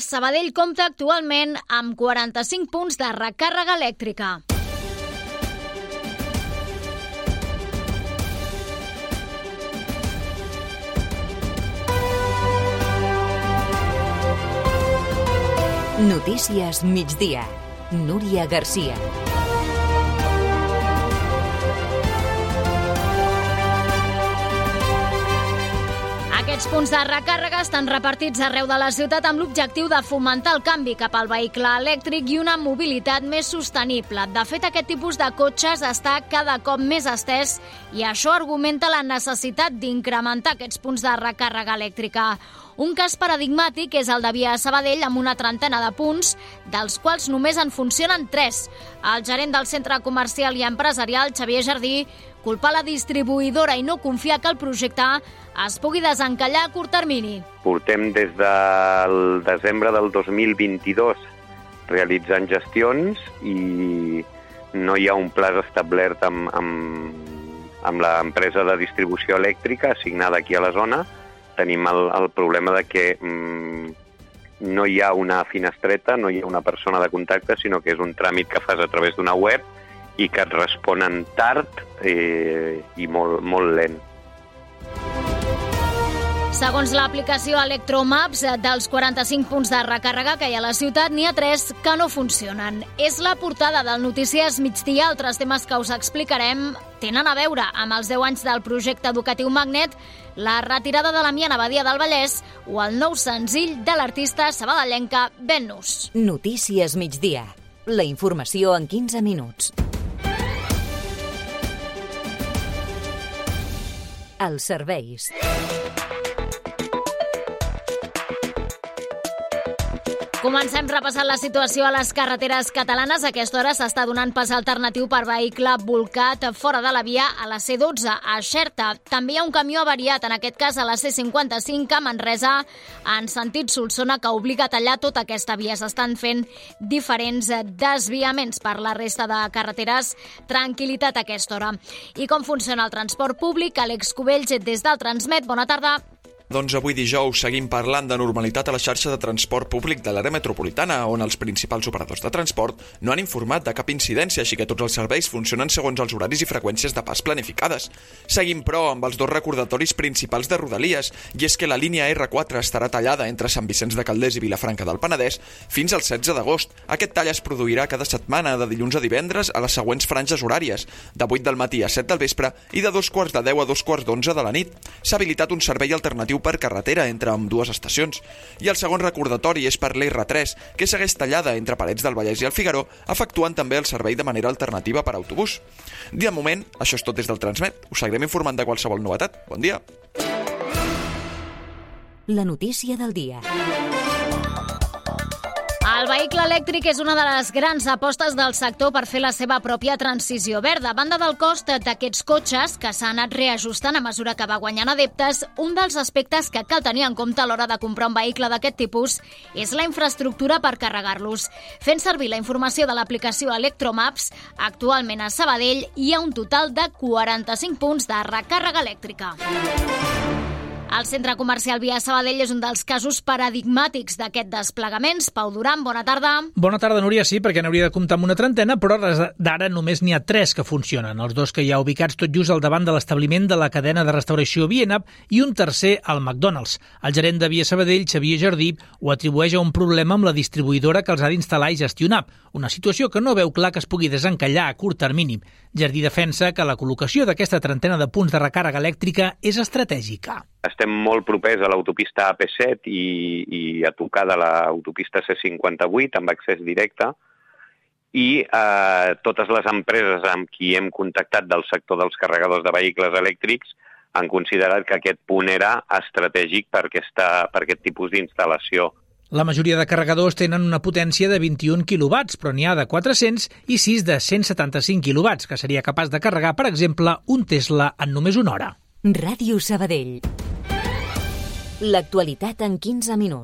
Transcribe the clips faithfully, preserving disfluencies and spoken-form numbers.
Sabadell compta actualment amb quaranta-cinc punts de recàrrega elèctrica. Notícies migdia. Núria Garcia. Aquests punts de recàrrega estan repartits arreu de la ciutat amb l'objectiu de fomentar el canvi cap al vehicle elèctric i una mobilitat més sostenible. De fet, aquest tipus de cotxes està cada cop més estès i això argumenta la necessitat d'incrementar aquests punts de recàrrega elèctrica. Un cas paradigmàtic és el de Via Sabadell amb una trentena de punts, dels quals només en funcionen tres. El gerent del centre comercial i empresarial, Xavier Jardí, culpa la distribuïdora i no confia que el projecte es pugui desencallar a curt termini. Portem des del desembre del dos mil vint-i-dos realitzant gestions i no hi ha un pla establert amb, amb, amb l'empresa de distribució elèctrica assignada aquí a la zona. Tenim el, el problema de que mm, no hi ha una finestreta, no hi ha una persona de contacte, sinó que és un tràmit que fas a través d'una web i que et responen tard eh, i molt, molt lent. Segons l'aplicació Electromaps, dels quaranta-cinc punts de recàrrega que hi ha a la ciutat, n'hi ha tres que no funcionen. És la portada del Notícies Migdia. Altres temes que us explicarem tenen a veure amb els deu anys del projecte educatiu Magnet, la retirada de l'Amiana Badia del Vallès o el nou senzill de l'artista sabadellenca Venus. Notícies Migdia. La informació en quinze minuts. Els serveis. Comencem repassant la situació a les carreteres catalanes. A aquesta hora s'està donant pas alternatiu per vehicle bolcat fora de la via a la C dotze, a Xerta. També hi ha un camió avariat, en aquest cas a la C cinquanta-cinc, a Manresa, en sentit Solsona, que obliga a tallar tota aquesta via. S'estan fent diferents desviaments per la resta de carreteres. Tranquil·litat a aquesta hora. I com funciona el transport públic? Àlex Cubells, des del Transmet. Bona tarda. Doncs avui dijous seguim parlant de normalitat a la xarxa de transport públic de l'àrea metropolitana, on els principals operadors de transport no han informat de cap incidència, així que tots els serveis funcionen segons els horaris i freqüències de pas planificades. Seguim, però, amb els dos recordatoris principals de Rodalies, i és que la línia erre quatre estarà tallada entre Sant Vicenç de Calders i Vilafranca del Penedès fins al setze d'agost. Aquest tall es produirà cada setmana, de dilluns a divendres, a les següents franges horàries, de vuit del matí a set del vespre i de dos quarts de deu a dos quarts d'onze de la nit. S'ha habilitat un servei alternatiu per carretera entre ambdues estacions. I el segon recordatori és per l'erre tres, que segueix tallada entre Parets del Vallès i el Figaró, efectuant també el servei de manera alternativa per autobús. De moment, això és tot des del Transmet. Us seguirem informant de qualsevol novetat. Bon dia. La notícia del dia. El vehicle elèctric és una de les grans apostes del sector per fer la seva pròpia transició verda. A banda del cost d'aquests cotxes, que s'ha anat reajustant a mesura que va guanyant adeptes, un dels aspectes que cal tenir en compte a l'hora de comprar un vehicle d'aquest tipus és la infraestructura per carregar-los. Fent servir la informació de l'aplicació Electromaps, actualment a Sabadell hi ha un total de quaranta-cinc punts de recàrrega elèctrica. El centre comercial Via Sabadell és un dels casos paradigmàtics d'aquest desplegament. Pau Duran, bona tarda. Bona tarda, Núria, sí, perquè n'hauria de comptar amb una trentena, però d'ara només n'hi ha tres que funcionen. Els dos que hi ha ubicats tot just al davant de l'establiment de la cadena de restauració V N A P i un tercer al McDonald's. El gerent de Via Sabadell, Xavier Jardí, ho atribueix a un problema amb la distribuïdora que els ha d'instal·lar i gestionar, una situació que no veu clar que es pugui desencallar a curt termini. Jardí defensa que la col·locació d'aquesta trentena de punts de recàrrega elèctrica és estratègica. Estem molt propers a l'autopista A P set i, i a tocar de l'autopista C cinquanta-vuit amb accés directe i eh, totes les empreses amb qui hem contactat del sector dels carregadors de vehicles elèctrics han considerat que aquest punt era estratègic per, aquesta, per aquest tipus d'instal·lació. La majoria de carregadors tenen una potència de vint-i-un quilowatts, però n'hi ha de quatre-cents i sis de cent setanta-cinc quilowatts, que seria capaç de carregar, per exemple, un Tesla en només una hora. Ràdio Sabadell. L'actualitat en quinze minuts.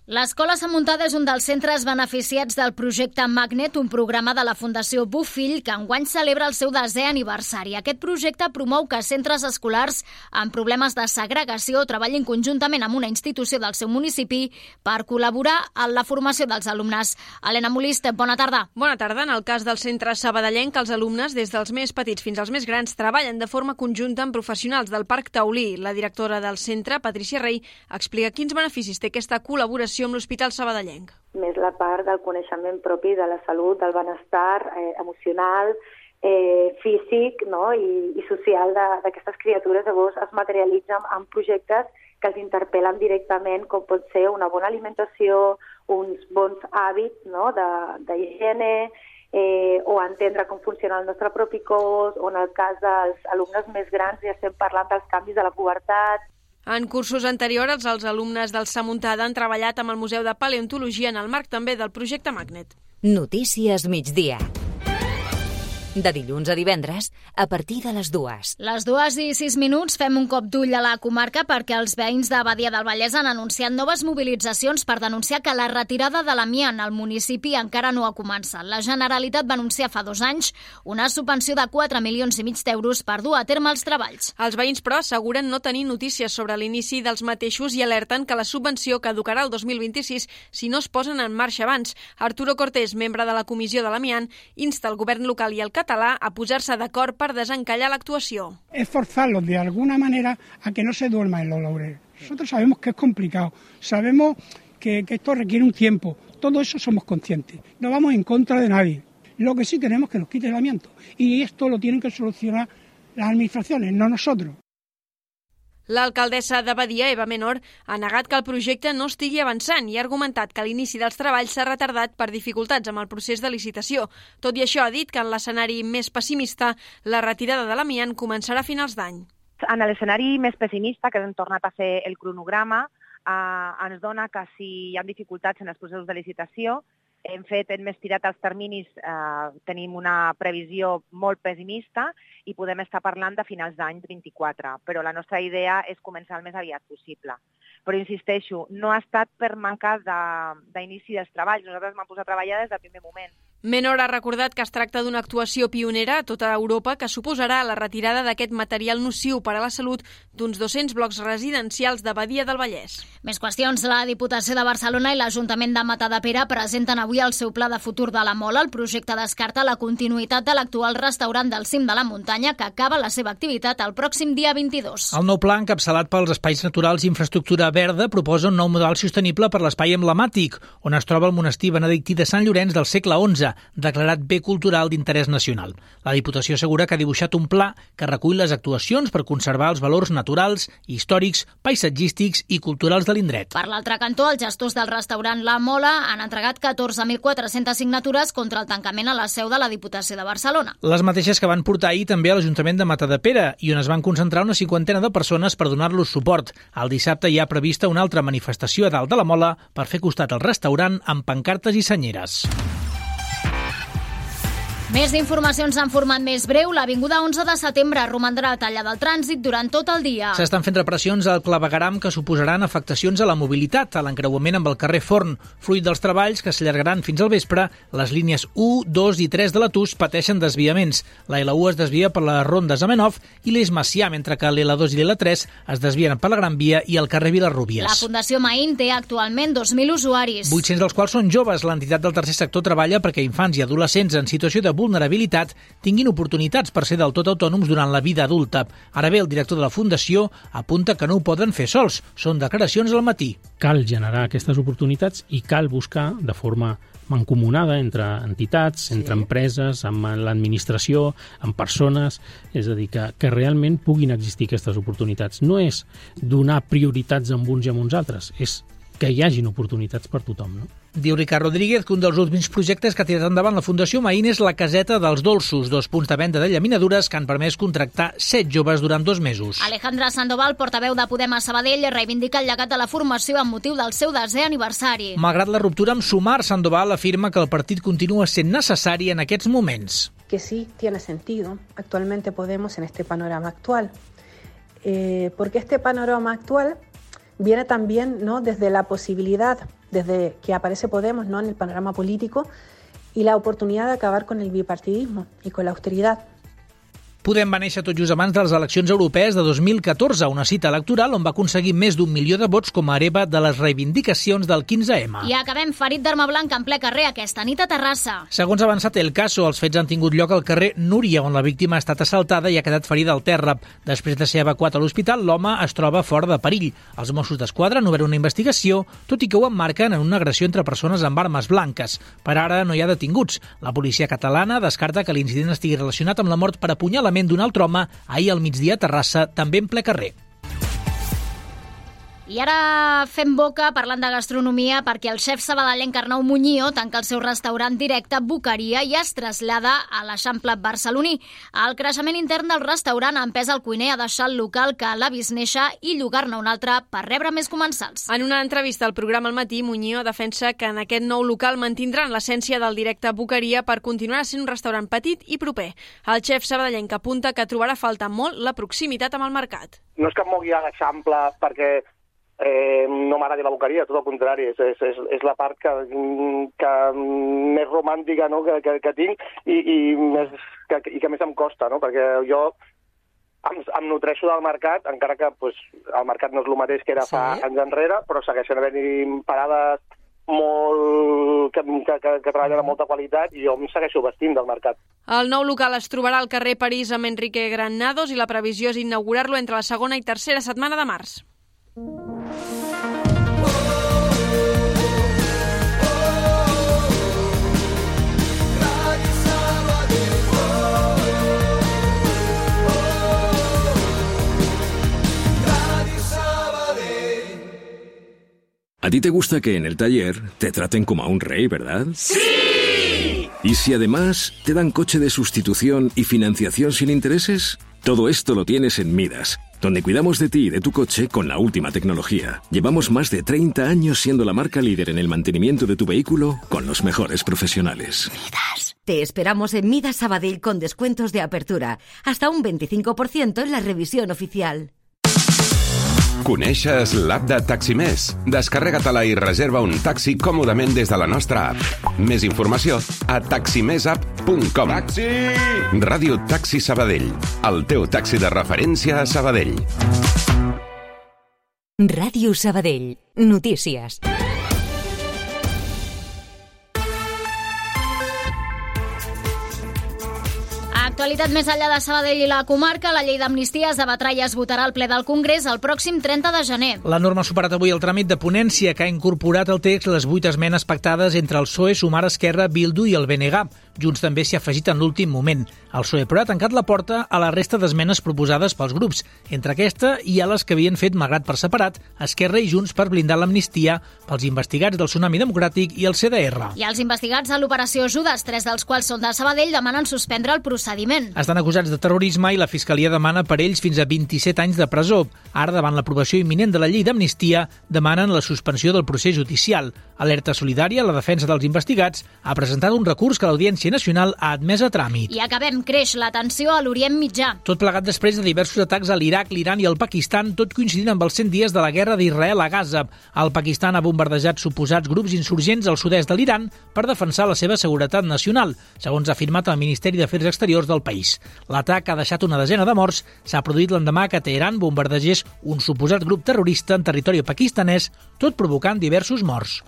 L'Escola Sant Muntada és un dels centres beneficiats del projecte Magnet, un programa de la Fundació Bofill que enguany celebra el seu desè aniversari. Aquest projecte promou que centres escolars amb problemes de segregació treballin conjuntament amb una institució del seu municipi per col·laborar en la formació dels alumnes. Helena Molist, bona tarda. Bona tarda. En el cas del centre sabadellenc, els alumnes, des dels més petits fins als més grans, treballen de forma conjunta amb professionals del Parc Taulí. La directora del centre, Patricia Rey, explica quins beneficis té aquesta col·laboració amb l'Hospital Sabadellenc. Més la part del coneixement propi de la salut, del benestar eh, emocional, eh, físic, no? I, i social d'aquestes criatures. Llavors es materialitzen en projectes que els interpel·len directament, com pot ser una bona alimentació, uns bons hàbits, no? d'higiene, eh, o entendre com funciona el nostre propi cos, o en el cas dels alumnes més grans ja estem parlant dels canvis de la pubertat. En cursos anteriors, els alumnes del Sant Muntada han treballat amb el Museu de Paleontologia en el marc també del projecte Magnet. Notícies migdia. De dilluns a divendres, a partir de les dues. Les dues i sis minuts fem un cop d'ull a la comarca perquè els veïns de Badia del Vallès han anunciat noves mobilitzacions per denunciar que la retirada de l'amiant al municipi encara no ha començat. La Generalitat va anunciar fa dos anys una subvenció de quatre milions i mig d'euros per dur a terme els treballs. Els veïns, però, asseguren no tenir notícies sobre l'inici dels mateixos i alerten que la subvenció caducarà el dos mil vint-i-sis si no es posen en marxa abans. Arturo Cortés, membre de la Comissió de l'Amiant, insta el govern local i el català a posar-se d'acord per desencallar l'actuació. Es forzarlos de alguna manera a que no se duerma en los laureles. Nosotros sabemos que es complicado, sabemos que, que esto requiere un tiempo, todo eso somos conscientes, no vamos en contra de nadie. Lo que sí queremos es que nos quite el amianto y esto lo tienen que solucionar las administraciones, no nosotros. L'alcaldessa de Badia, Eva Menor, ha negat que el projecte no estigui avançant i ha argumentat que l'inici dels treballs s'ha retardat per dificultats amb el procés de licitació. Tot i això, ha dit que en l'escenari més pessimista, la retirada de l'amiant començarà a finals d'any. En l'escenari més pessimista, que hem tornat a fer el cronograma, eh, ens dona que si hi ha dificultats en els processos de licitació, hem fet, hem estirat els terminis, eh, tenim una previsió molt pessimista i podem estar parlant de finals d'any vint-i-quatre, però la nostra idea és començar el més aviat possible. Però insisteixo, no ha estat per manca d'inici de, dels treballs, nosaltres vam posar a treballar des del primer moment. Menor ha recordat que es tracta d'una actuació pionera a tota Europa que suposarà la retirada d'aquest material nociu per a la salut d'uns dos-cents blocs residencials de Badia del Vallès. Més qüestions. La Diputació de Barcelona i l'Ajuntament de Matadepera presenten avui el seu pla de futur de la Mola. El projecte descarta la continuïtat de l'actual restaurant del cim de la muntanya que acaba la seva activitat el pròxim dia vint-i-dos. El nou pla, encapçalat pels espais naturals i infraestructura verda, proposa un nou model sostenible per l'espai emblemàtic, on es troba el monestir benedictí de Sant Llorenç del segle onze, declarat bé cultural d'interès nacional. La Diputació assegura que ha dibuixat un pla que recull les actuacions per conservar els valors naturals, històrics, paisatgístics i culturals de l'indret. Per l'altre cantó, els gestors del restaurant La Mola han entregat catorze mil quatre-centes signatures contra el tancament a la seu de la Diputació de Barcelona. Les mateixes que van portar ahir també a l'Ajuntament de Matadepera i on es van concentrar una cinquantena de persones per donar-los suport. El dissabte hi ha prevista una altra manifestació a dalt de la Mola per fer costat al restaurant amb pancartes i senyeres. Més informacions en format més breu. L'Avinguda onze de setembre romandrà tallada al trànsit durant tot el dia. S'estan fent reparacions al clavegueram que suposaran afectacions a la mobilitat, a l'encreuament amb el carrer Forn. Fruit dels treballs, que s'allargaran fins al vespre, les línies u, dos i tres de la T U S pateixen desviaments. La L u es desvia per les rondes Amenov i l'Eix Macià, mentre que l'L dos i l'L tres es desvien per la Gran Via i el carrer Vilarrubies. La Fundació Maín té actualment dos mil usuaris. vuit-cents dels quals són joves. L'entitat del tercer sector treballa perquè infants i adolescents en situació de vulnerabilitat tinguin oportunitats per ser del tot autònoms durant la vida adulta. Ara bé, el director de la Fundació apunta que no ho poden fer sols. Són declaracions al matí. Cal generar aquestes oportunitats i cal buscar de forma mancomunada entre entitats, sí. entre empreses, amb l'administració, amb persones, és a dir, que, que realment puguin existir aquestes oportunitats. No és donar prioritats amb uns i amb uns altres, és que hi hagin oportunitats per tothom, no? Diu Ricard Rodríguez que un dels últims projectes que ha tirat endavant la Fundació Maín és la Caseta dels Dolços, dos punts de venda de llaminadures que han permès contractar set joves durant dos mesos. Alejandra Sandoval, portaveu de Podem a Sabadell, reivindica el llegat de la formació amb motiu del seu desè aniversari. Malgrat la ruptura amb Sumar, Sandoval afirma que el partit continua sent necessari en aquests moments. Que sí tiene sentido actualmente Podemos en este panorama actual, eh, porque este panorama actual viene también, ¿no?, desde la posibilidad desde que aparece Podemos, ¿no?, en el panorama político, y la oportunidad de acabar con el bipartidismo y con la austeridad. Podem va néixer tot just abans de les eleccions europees de dos mil catorze, una cita electoral on va aconseguir més d'un milió de vots com a hereva de les reivindicacions del quinze eme. I acabem ferit d'arma blanca en ple carrer aquesta nit a Terrassa. Segons ha avançat El Caso, els fets han tingut lloc al carrer Núria, on la víctima ha estat assaltada i ha quedat ferida al terra. Després de ser evacuat a l'hospital, l'home es troba fora de perill. Els Mossos d'Esquadra han obert una investigació, tot i que ho emmarquen en una agressió entre persones amb armes blanques. Per ara no hi ha detinguts. La policia catalana descarta que l'incident estigui relacionat amb la mort per apunyalament d'un altre home ahir al migdia a Terrassa, també en ple carrer. I ara fem boca parlant de gastronomia perquè el xef sabadellenc Arnau Muñío tanca el seu restaurant directe Boqueria i es trasllada a l'Eixample barceloní. El creixement intern del restaurant ha empès el cuiner a deixar el local que l'ha vist néixer i llogar-ne un altre per rebre més comensals. En una entrevista al programa Al Matí, Muñío defensa que en aquest nou local mantindran l'essència del directe Boqueria per continuar sent un restaurant petit i proper. El xef sabadellenc apunta que trobarà a falta molt la proximitat amb el mercat. No és que em mogui a l'Eixample perquè Eh, no m'agradi la Boqueria, tot el contrari, és, és, és la part que, que més romàntica, no?, que, que, que tinc i, i, més, que, i que més em costa, no?, perquè jo em, em nutreixo del mercat, encara que pues, el mercat no és el mateix que era sí. fa anys enrere, però segueixen havent-hi parades molt que, que, que, que treballen amb molta qualitat i jo em segueixo vestint del mercat. El nou local es trobarà al carrer París amb Enrique Granados i la previsió és inaugurar-lo entre la segona i tercera setmana de març. A ti te gusta que en el taller te traten como a un rey, ¿verdad? ¡Sí! ¿Y si además te dan coche de sustitución y financiación sin intereses? Todo esto lo tienes en Midas, donde cuidamos de ti y de tu coche con la última tecnología. Llevamos más de treinta años siendo la marca líder en el mantenimiento de tu vehículo con los mejores profesionales. Midas. Te esperamos en Midas Sabadell con descuentos de apertura, hasta un veinticinco por ciento en la revisión oficial. Coneixes l'app de Taximés? Descarrega-te-la i reserva un taxi còmodament des de la nostra app. Més informació a taximesapp punt com. Taxi! Ràdio Taxi Sabadell, el teu taxi de referència a Sabadell. Ràdio Sabadell. Notícies. Actualitat més enllà de Sabadell i la comarca, la llei d'amnistia es debatrà i es votarà al ple del Congrés el pròxim trenta de gener. La norma ha superat avui el tràmit de ponència que ha incorporat al text les vuit esmenes pactades entre el P S O E, Sumar, Esquerra, Bildu i el B N G. Junts també s'hi ha afegit en l'últim moment. El P S O E, però, ha tancat la porta a la resta d'esmenes proposades pels grups. Entre aquesta hi ha les que havien fet, malgrat per separat, Esquerra i Junts per blindar l'amnistia pels investigats del Tsunami Democràtic i el C D R. I els investigats de l'operació Judes, tres dels quals són de Sabadell, demanen suspendre el procediment. Estan acusats de terrorisme i la Fiscalia demana per ells fins a vint-i-set anys de presó. Ara, davant l'aprovació imminent de la llei d'amnistia, demanen la suspensió del procés judicial. Alerta Solidària, la defensa dels investigats, ha presentat un recurs que l'Audiència Nacional ha admès a tràmit. I acabem. Creix la tensió a l'Orient Mitjà. Tot plegat després de diversos atacs a l'Iraq, l'Iran i el Pakistan, tot coincidint amb els cent dies de la guerra d'Israel a Gaza. El Pakistan ha bombardejat suposats grups insurgents al sud-est de l'Iran per defensar la seva seguretat nacional, segons ha afirmat el Ministeri d'Afers Exteriors del país. L'atac ha deixat una desena de morts. S'ha produït l'endemà que Teheran bombardegés un suposat grup terrorista en territori pakistanès, tot provocant diversos morts.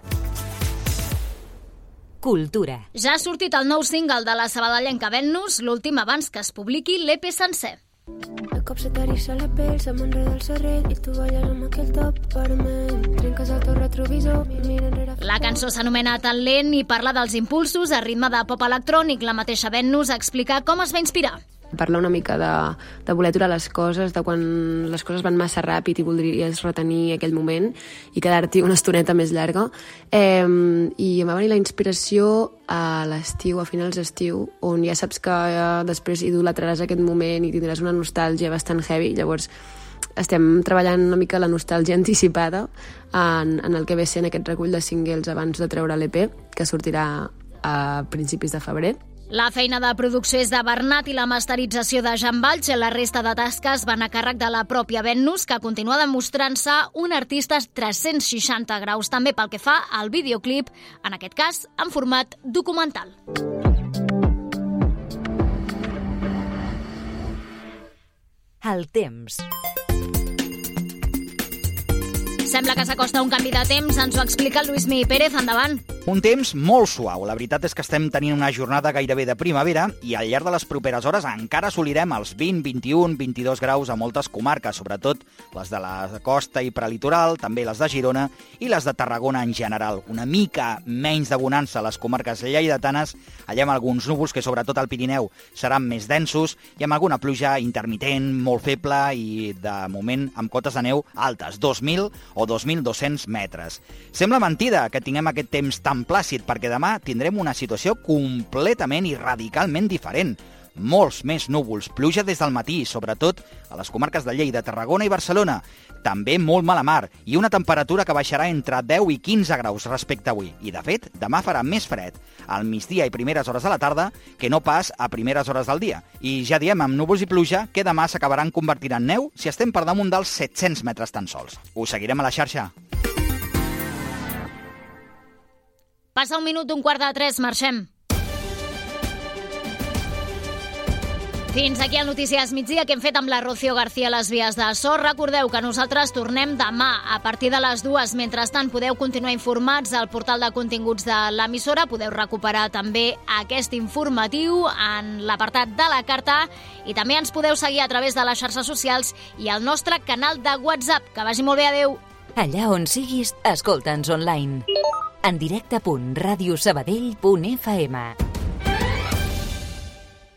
Cultura. Ja ha sortit el nou single de la sabadellenca Venus, l'últim abans que es publiqui l'E P sencer. El cop se t'arissa la pell, se m'enreda el cerrell i tu balles amb aquell top vermell. Trenques el teu retrovisor i mira enrere... La cançó s'anomena Tan lent i parla dels impulsos a ritme de pop electrònic. La mateixa Venus explica com es va inspirar. Parla una mica de, de voler aturar les coses, de quan les coses van massa ràpid i voldries retenir aquell moment i quedar-t'hi una estoneta més llarga. Eh, I em va venir la inspiració a l'estiu, a finals d'estiu, on ja saps que ja després idolatraràs aquest moment i tindràs una nostàlgia bastant heavy. Llavors estem treballant una mica la nostàlgia anticipada en, en el que ve sent aquest recull de singles abans de treure l'E P, que sortirà a principis de febrer. La feina de producció és de Bernat i la masterització de Jan Valls. La resta de tasques van a càrrec de la pròpia Venus, que continua demostrant-se un artista tres-cents seixanta graus, també pel que fa al videoclip, en aquest cas en format documental. El temps. Sembla que s'acosta un canvi de temps, ens ho explica el Lluís Pérez, endavant. Un temps molt suau. La veritat és que estem tenint una jornada gairebé de primavera i al llarg de les properes hores encara assolirem els vint, vint-i-un, vint-i-dos graus a moltes comarques, sobretot les de la costa i prelitoral, també les de Girona i les de Tarragona en general. Una mica menys de bonança a les comarques lleidatanes, allà amb alguns núvols que sobretot al Pirineu seran més densos i amb alguna pluja intermitent, molt feble i de moment amb cotes de neu altes, dos mil o dos mil dos-cents metres. Sembla mentida que tinguem aquest temps tan plàcid, perquè demà tindrem una situació completament i radicalment diferent. Molts més núvols, pluja des del matí, sobretot a les comarques de Lleida, Tarragona i Barcelona. També molt mala mar i una temperatura que baixarà entre deu i quinze graus respecte a avui. I, de fet, demà farà més fred al migdia i primeres hores de la tarda que no pas a primeres hores del dia. I ja diem, amb núvols i pluja, que demà s'acabaran convertint en neu si estem per damunt dels set-cents metres tan sols. Us seguirem a la xarxa. Passa un minut d'un quart de tres, marxem. Fins aquí el Notícies Migdia que hem fet amb la Rocío García a les vies de so. Recordeu que nosaltres tornem demà a partir de les dues. Mentrestant, podeu continuar informats al portal de continguts de l'emissora. Podeu recuperar també aquest informatiu en l'apartat de la carta i també ens podeu seguir a través de les xarxes socials i el nostre canal de WhatsApp. Que vagi molt bé, adeu. Allà on siguis, escolta'ns online. En directe punt radiosabadell punt f m.